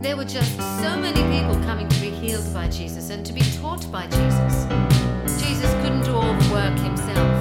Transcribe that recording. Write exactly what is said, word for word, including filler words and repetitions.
There were just so many people coming to be healed by Jesus and to be taught by Jesus. Jesus couldn't do all the work himself.